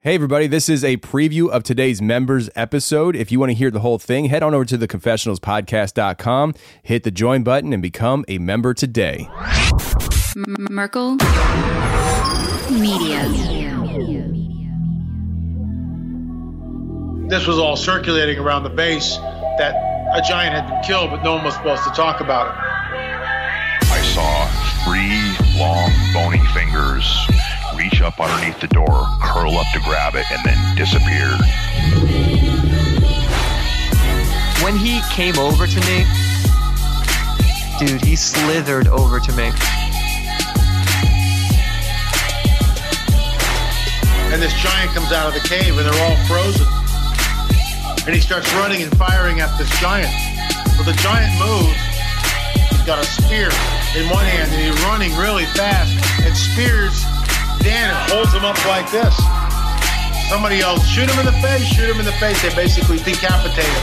Hey everybody, this is a preview of today's members episode. If you want to hear the whole thing, head on over to theconfessionalspodcast.com, hit the join button, and become a member today. Merkel Media. This was all circulating around the base that a giant had been killed, but no one was supposed to talk about it. I saw 3 long, bony fingers reach up underneath the door, curl up to grab it, and then disappear. When he came over to me, dude, he slithered over to me. And this giant comes out of the cave, and they're all frozen. And he starts running and firing at this giant. Well, the giant moves. He's got a spear in one hand, and he's running really fast and spears Dan and holds him up like this. Somebody yells, shoot him in the face, shoot him in the face. They basically decapitate him.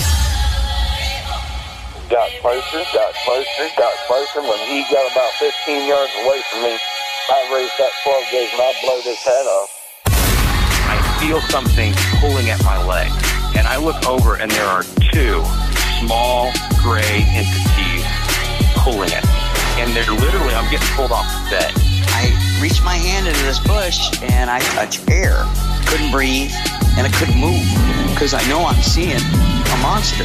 Got closer. When he got about 15 yards away from me, I raised that 12 gauge and I blowed his head off. I feel something pulling at my leg, and I look over and there are 2 small gray entities pulling at me. And they're literally, I'm getting pulled off the bed. I reached my hand into this bush and I touched air. Couldn't breathe and I couldn't move because I know I'm seeing a monster.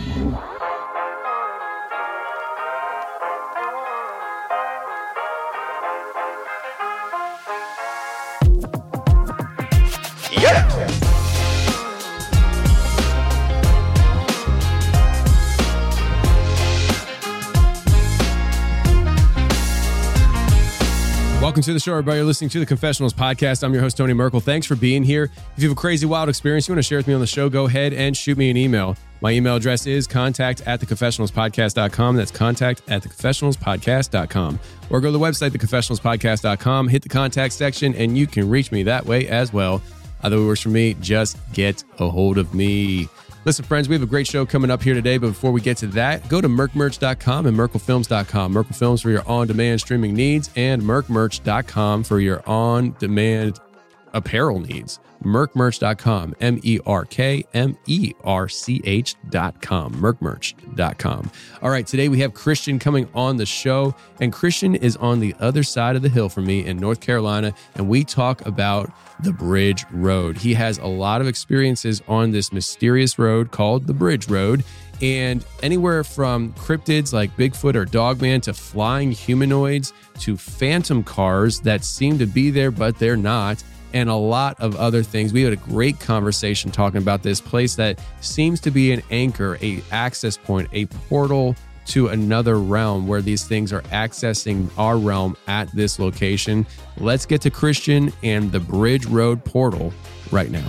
Welcome to the show, everybody. You're listening to the Confessionals Podcast. I'm your host, Tony Merkel. Thanks for being here. If you have a crazy, wild experience you want to share with me on the show, go ahead and shoot me an email. My email address is contact@theconfessionalspodcast.com. That's contact@theconfessionalspodcast.com. Or go to the website, theconfessionalspodcast.com, hit the contact section, and you can reach me that way as well. Either way works for me. Just get a hold of me. Listen, friends, we have a great show coming up here today, but before we get to that, go to merkmerch.com and merkelfilms.com. Merkel Films for your on-demand streaming needs, and merkmerch.com for your on-demand apparel needs. merkmerch.com, merkmerch.com, merkmerch.com. All right, today we have Christian coming on the show, and Christian is on the other side of the hill from me in North Carolina, and we talk about the Bridge Road. He has a lot of experiences on this mysterious road called the Bridge Road, and anywhere from cryptids like Bigfoot or Dogman to flying humanoids to phantom cars that seem to be there but they're not, and a lot of other things. We had a great conversation talking about this place that seems to be an anchor, a access point, a portal to another realm where these things are accessing our realm at this location. Let's get to Christian and the Bridge Road portal right now.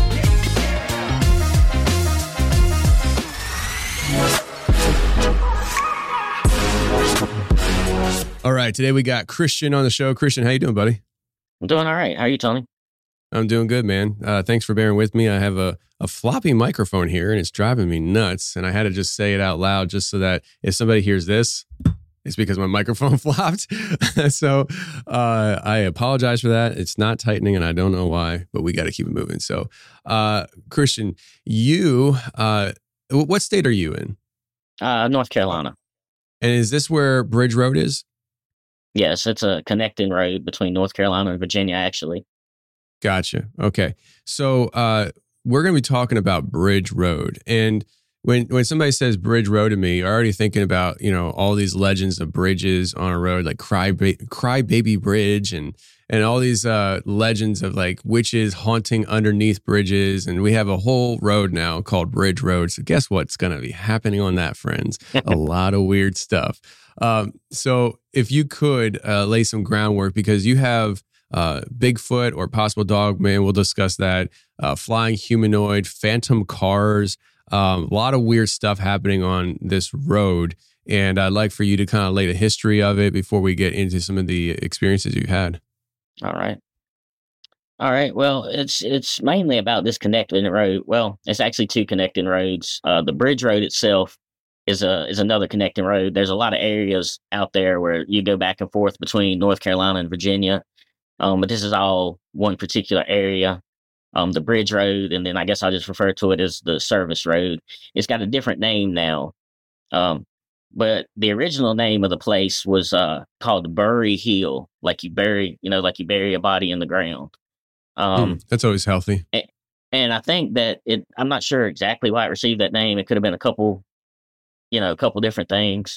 All right, today we got Christian on the show. Christian, how you doing, buddy? I'm doing all right. How are you, Tony? I'm doing good, man. Thanks for bearing with me. I have a floppy microphone here, and it's driving me nuts. And I had to just say it out loud just so that if somebody hears this, it's because my microphone flopped. So I apologize for that. It's not tightening, and I don't know why, but we got to keep it moving. So, Christian, you, what state are you in? North Carolina. And is this where Bridge Road is? Yes, it's a connecting road between North Carolina and Virginia, actually. Gotcha. Okay. So we're going to be talking about Bridge Road. And when somebody says Bridge Road to me, you're already thinking about, all these legends of bridges on a road, like Cry Baby Bridge and all these legends of like witches haunting underneath bridges. And we have a whole road now called Bridge Road. So guess what's going to be happening on that, friends? A lot of weird stuff. So if you could lay some groundwork, because you have Bigfoot or possible Dogman, we'll discuss that, flying humanoid, phantom cars, a lot of weird stuff happening on this road. And I'd like for you to kind of lay the history of it before we get into some of the experiences you've had. All right. Well, it's mainly about this connecting road. Well, it's actually 2 connecting roads. The Bridge Road itself is another connecting road. There's a lot of areas out there where you go back and forth between North Carolina and Virginia. But this is all one particular area. the Bridge Road, and then I guess I'll just refer to it as the Service Road. It's got a different name now. But the original name of the place was called Bury Hill, like you bury, like you bury a body in the ground. That's always healthy. And I think that I'm not sure exactly why it received that name. It could have been a couple different things.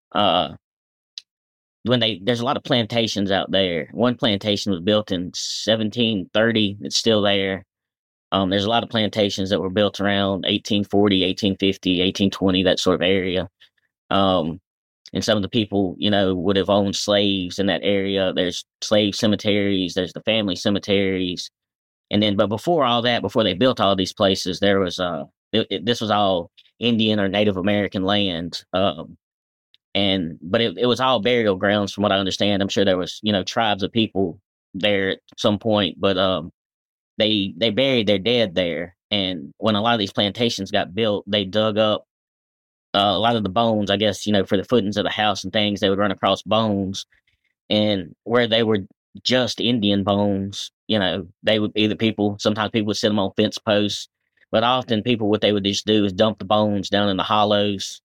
There's a lot of plantations out there. One plantation was built in 1730. It's still there. There's a lot of plantations that were built around 1840, 1850, 1820, that sort of area. And some of the people, would have owned slaves in that area. There's slave cemeteries. There's the family cemeteries. And then, but before all that, before they built all these places, there was, this was all Indian or Native American land. But it was all burial grounds from what I understand. I'm sure there was, tribes of people there at some point, but, they buried their dead there. And when a lot of these plantations got built, they dug up a lot of the bones, I guess, for the footings of the house and things. They would run across bones, and where they were just Indian bones, they would be sometimes people would set them on fence posts, but often people, what they would just do is dump the bones down in the hollows.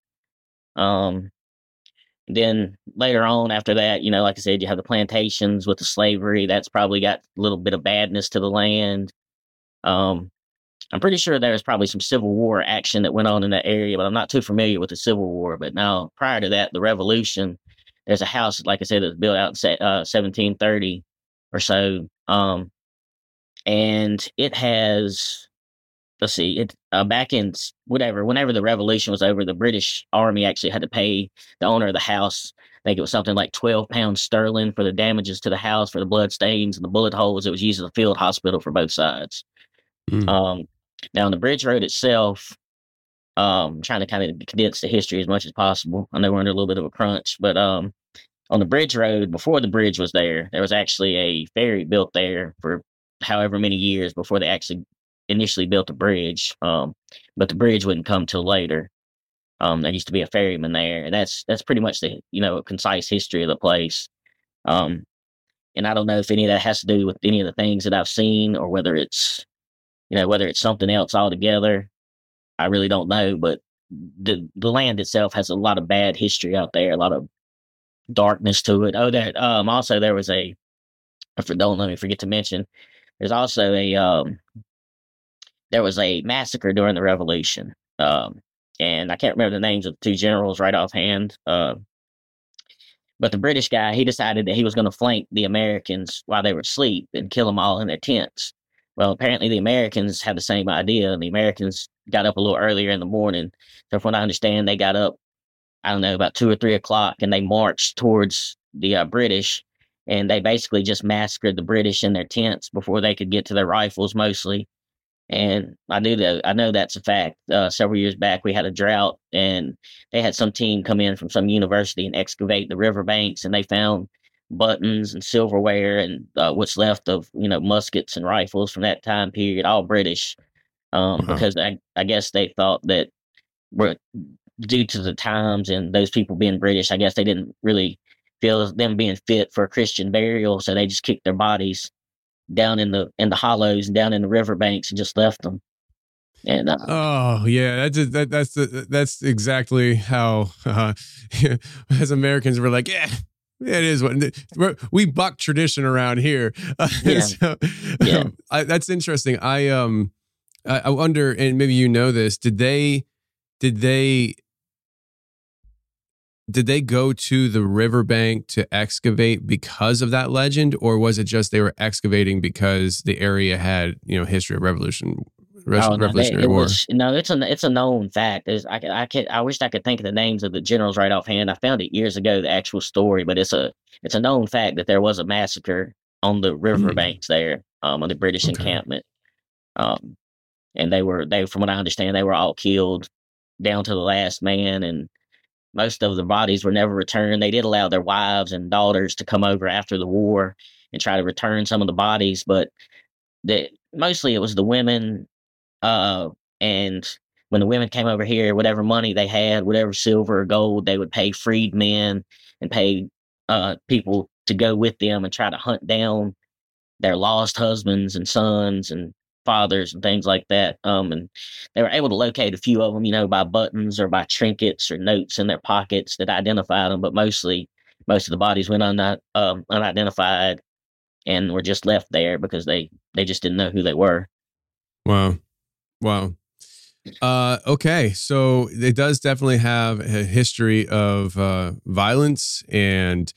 Then later on after that, like I said, you have the plantations with the slavery. That's probably got a little bit of badness to the land. I'm pretty sure there was probably some Civil War action that went on in that area, but I'm not too familiar with the Civil War. But now, prior to that, the Revolution, there's a house, like I said, that was built out in 1730 or so. And it has, let's see, back in whenever the Revolution was over, the British Army actually had to pay the owner of the house, I think it was something like 12 pounds sterling for the damages to the house, for the blood stains and the bullet holes. It was used as a field hospital for both sides. Now, on the Bridge Road itself, trying to kind of condense the history as much as possible. I know we're under a little bit of a crunch, but on the Bridge Road, before the bridge was there was actually a ferry built there for however many years before they actually initially built a bridge. But the bridge wouldn't come till later. There used to be a ferryman there, and that's pretty much the concise history of the place. And I don't know if any of that has to do with any of the things that I've seen, or whether it's something else altogether. I really don't know, but the land itself has a lot of bad history out there, a lot of darkness to it. Also there was don't let me forget to mention, there's also there was a massacre during the Revolution. And I can't remember the names of the two generals right offhand. But the British guy, he decided that he was going to flank the Americans while they were asleep and kill them all in their tents. Well, apparently the Americans had the same idea, and the Americans got up a little earlier in the morning. So from what I understand, they got up, I don't know, about 2 or 3 o'clock, and they marched towards the British, and they basically just massacred the British in their tents before they could get to their rifles, mostly. And I know that's a fact. Several years back, we had a drought, and they had some team come in from some university and excavate the riverbanks, and they found buttons and silverware and what's left of muskets and rifles from that time period, all British, because I guess they thought that due to the times and those people being British, I guess they didn't really feel them being fit for a Christian burial, so they just kicked their bodies down in the hollows and down in the riverbanks and just left them. And that's exactly how as Americans we're like, yeah, it is what we buck tradition around here. That's interesting. I wonder, and maybe this, did they go to the riverbank to excavate because of that legend, or was it just they were excavating because the area had history of Revolutionary War? It's a known fact. I wish I could think of the names of the generals right offhand. I found it years ago, the actual story, but it's a known fact that there was a massacre on the riverbanks there, on the British encampment. And they from what I understand, they were all killed down to the last man, and most of the bodies were never returned. They did allow their wives and daughters to come over after the war and try to return some of the bodies, but mostly it was the women. And when the women came over here, whatever money they had, whatever silver or gold, they would pay freedmen and pay people to go with them and try to hunt down their lost husbands and sons and fathers and things like that. And they were able to locate a few of them, by buttons or by trinkets or notes in their pockets that identified them. But most of the bodies went unidentified and were just left there because they just didn't know who they were. Wow. Okay, so it does definitely have a history of violence, and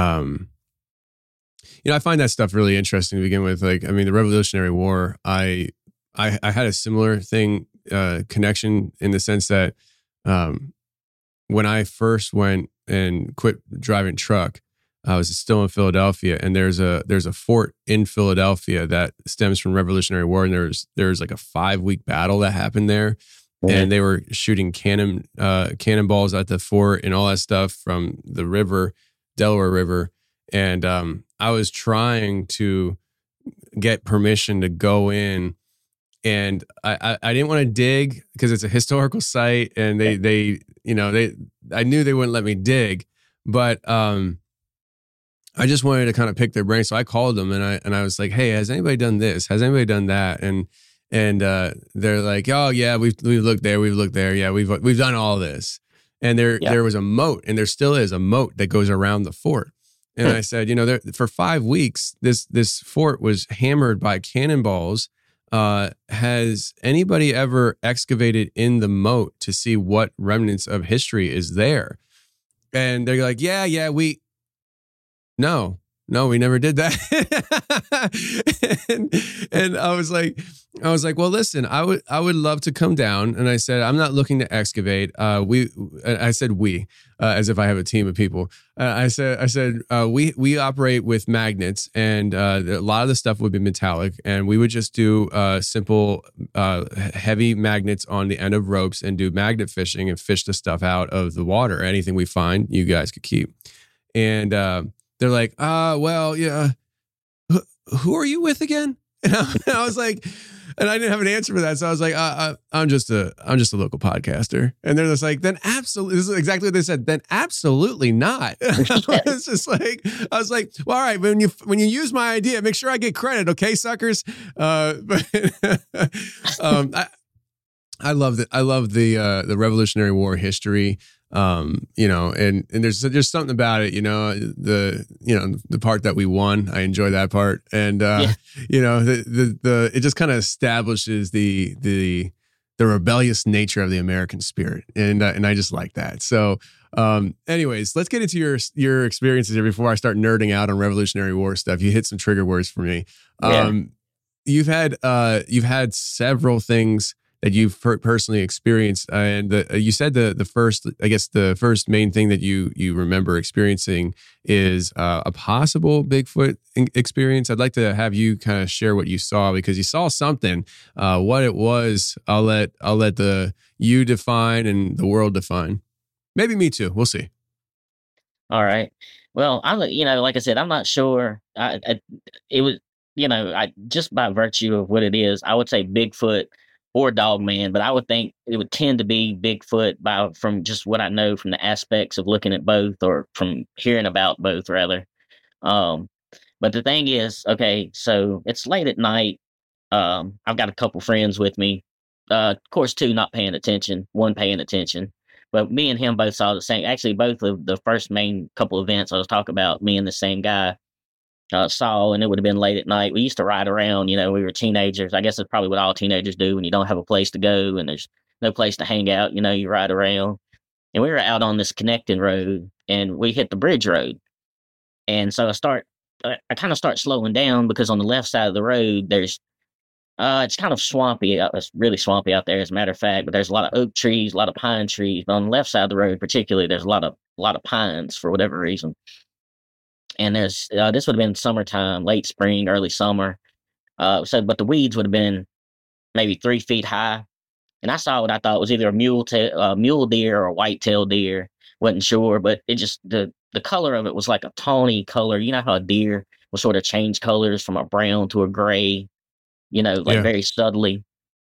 I find that stuff really interesting to begin with. Like, I mean, the Revolutionary War, I had a similar connection in the sense that when I first went and quit driving truck, I was still in Philadelphia, and there's a fort in Philadelphia that stems from Revolutionary War, and there's like a 5-week battle that happened there, and they were shooting cannonballs at the fort and all that stuff from the river, Delaware River, and I was trying to get permission to go in, and I didn't want to dig because it's a historical site, and I knew they wouldn't let me dig, but I just wanted to kind of pick their brain. So I called them and I was like, "Hey, has anybody done this? Has anybody done that?" And they're like, "Oh yeah, we've looked there, yeah, we've done all this." And there was a moat, and there still is a moat that goes around the fort. And I said, for 5 weeks, this fort was hammered by cannonballs. Has anybody ever excavated in the moat to see what remnants of history is there? And they're like, yeah, No, we never did that. and I was like, well, listen, I would love to come down. And I said, I'm not looking to excavate. I said we, as if I have a team of people. I said, we operate with magnets, and a lot of the stuff would be metallic, and we would just do simple, heavy magnets on the end of ropes and do magnet fishing and fish the stuff out of the water. Anything we find, you guys could keep. And they're like, well, yeah, who are you with again? And I was like, and I didn't have an answer for that. So I was like, I'm just a local podcaster. And they're just like, then absolutely, this is exactly what they said. Then absolutely not. It's just like, I was like, well, all right, when you use my idea, make sure I get credit. Okay, suckers. But I love it. I love the Revolutionary War history. And there's something about it, the part that we won, I enjoy that part. And, it just kind of establishes the rebellious nature of the American spirit. And I just like that. So, anyways, let's get into your experiences here before I start nerding out on Revolutionary War stuff. You hit some trigger words for me. You've had several things that you've personally experienced, and you said the first main thing that you remember experiencing is a possible Bigfoot experience. I'd like to have you kind of share what you saw, because you saw something. What it was, I'll let you define and the world define. Maybe me too. We'll see. All right. Well, like I said, I'm not sure. It was, just by virtue of what it is, I would say Bigfoot or Dogman, but I would think it would tend to be Bigfoot from just what I know from the aspects of looking at both, or from hearing about both rather. But the thing is, okay, so it's late at night. I've got a couple friends with me. Of course, two not paying attention, one paying attention. But me and him both saw the same. Actually, both of the first main couple events I was talking about, me and the same guy saw, and it would have been late at night. We used to ride around, we were teenagers. I guess that's probably what all teenagers do when you don't have a place to go and there's no place to hang out. You ride around. And we were out on this connecting road, and we hit the bridge road. And so I kind of start slowing down, because on the left side of the road, there's it's kind of swampy. It's really swampy out there, as a matter of fact. But there's a lot of oak trees, a lot of pine trees. But on the left side of the road, particularly, there's a lot of pines for whatever reason. And there's this would have been summertime, late spring, early summer. But the weeds would have been maybe 3 feet high. And I saw what I thought was either a mule deer or a white-tailed deer. Wasn't sure, but it just the color of it was like a tawny color. You know how a deer will sort of change colors from a brown to a gray, very subtly.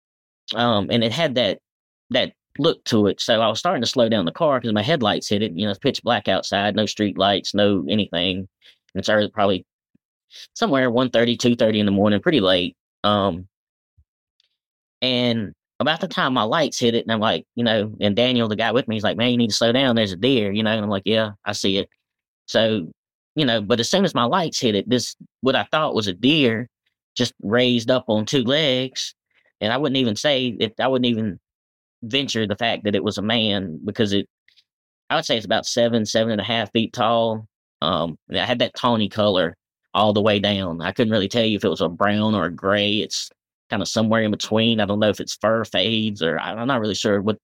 And it had that look to it. So I was starting to slow down the car because my headlights hit it. It's pitch black outside, no street lights, no anything. And it's early, probably somewhere 1:30, 2:30 in the morning, pretty late. And And about the time my lights hit it, and I'm like, and Daniel, the guy with me, he's like, man, you need to slow down. There's a deer, and I'm like, yeah, I see it. So, but as soon as my lights hit it, what I thought was a deer just raised up on 2 legs. And I wouldn't even venture the fact that it was a man, because I would say it's about 7.5 feet tall. I had that tawny color all the way down. I couldn't really tell you if it was a brown or a gray. It's kind of somewhere in between. I don't know if it's fur fades, or I'm not really sure what,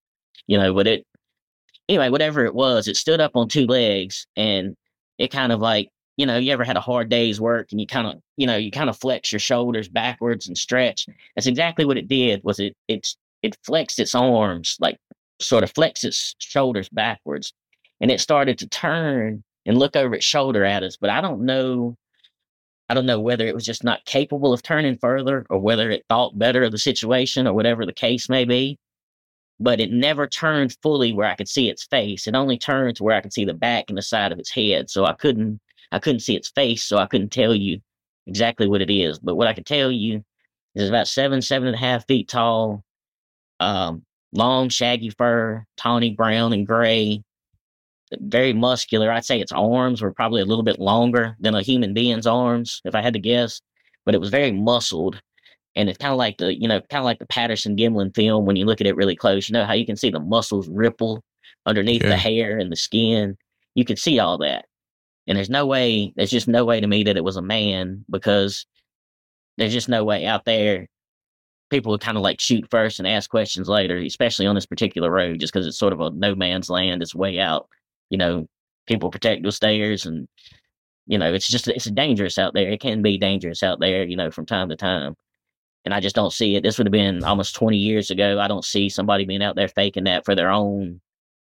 anyway, whatever it was, it stood up on 2 legs, and it kind of like, you ever had a hard day's work and you kind of flex your shoulders backwards and stretch. That's exactly what it did. Was it flexed its arms, like sort of flexed its shoulders backwards, and it started to turn and look over its shoulder at us. But I don't know whether it was just not capable of turning further, or whether it thought better of the situation, or whatever the case may be. But it never turned fully where I could see its face. It only turned to where I could see the back and the side of its head. So I couldn't see its face, so I couldn't tell you exactly what it is. But what I could tell you is it's about 7.5 feet tall, long, shaggy fur, tawny brown and gray, very muscular. I'd say its arms were probably a little bit longer than a human being's arms, if I had to guess. But it was very muscled. And it's kind of like the Patterson Gimlin film when you look at it really close. You know how you can see the muscles ripple underneath the hair and the skin? You could see all that. And there's just no way to me that it was a man, because there's just no way out there. People would kind of like shoot first and ask questions later, especially on this particular road, just because it's sort of a no man's land. It's way out. People protect the stairs, and, it's dangerous out there. It can be dangerous out there, from time to time. And I just don't see it. This would have been almost 20 years ago. I don't see somebody being out there faking that for their own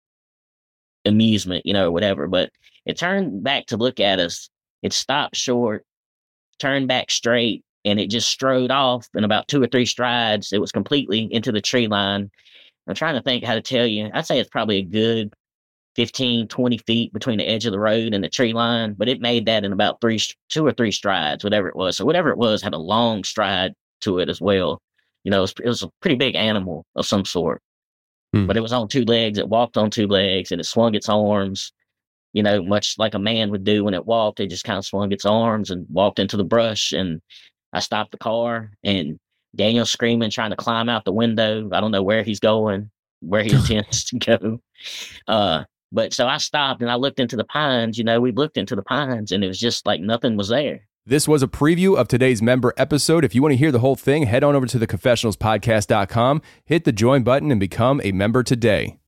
amusement, or whatever. But it turned back to look at us. It stopped short, turned back straight, and it just strode off in about 2 or 3 strides. It was completely into the tree line. I'm trying to think how to tell you. I'd say it's probably a good 15, 20 feet between the edge of the road and the tree line, but it made that in about 2 or 3 strides, whatever it was. So whatever it was had a long stride to it as well. It was a pretty big animal of some sort, but it was on 2 legs. It walked on 2 legs, and it swung its arms, much like a man would do when it walked. It just kind of swung its arms and walked into the brush. And I stopped the car, and Daniel's screaming, trying to climb out the window. I don't know where he's going, where he intends to go. But so I stopped and I looked into the pines. We looked into the pines, and it was just like nothing was there. This was a preview of today's member episode. If you want to hear the whole thing, head on over to theconfessionalspodcast.com, hit the join button, and become a member today.